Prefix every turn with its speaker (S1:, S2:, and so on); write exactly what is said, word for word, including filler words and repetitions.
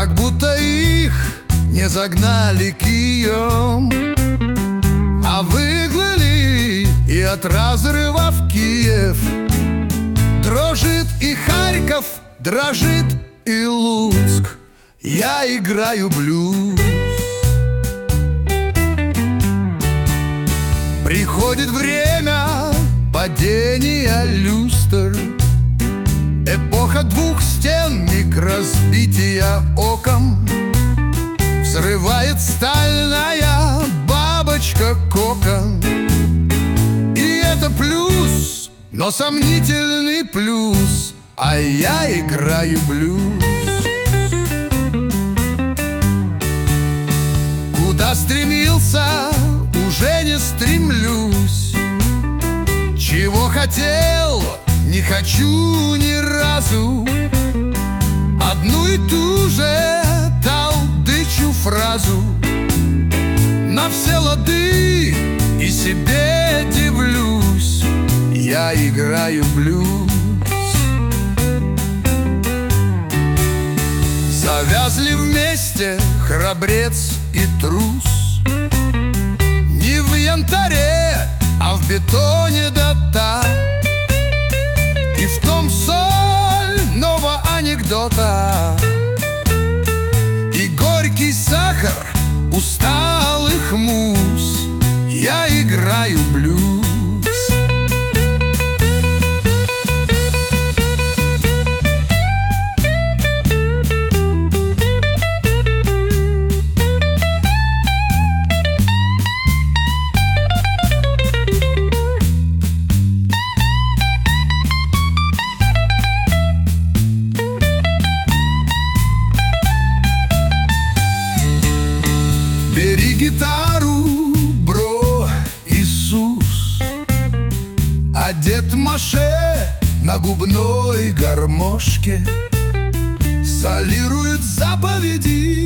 S1: как будто их не загнали кием, а выгнали и от разрыва в Киев. Дрожит и Харьков, дрожит и Луцк, я играю блюз. Приходит время падения люстр, эпоха двух стен, миг разбития оком. Взрывает стальная бабочка кокон. И это плюс, но сомнительный плюс, а я играю блюз. Куда стремился, уже не стремлюсь. Чего хотел, не хочу ни разу. Одну и ту же талдычу фразу на все лады и себе дивлюсь. Я играю блюз. Завязли вместе храбрец и трус. Не в янтаре, а в бетоне дота. И в том соль нового анекдота. И горький сахар усталых муз. Я играю блюз. Бери гитару, бро, Иисус, одет Маше на губной гармошке, солирует заповеди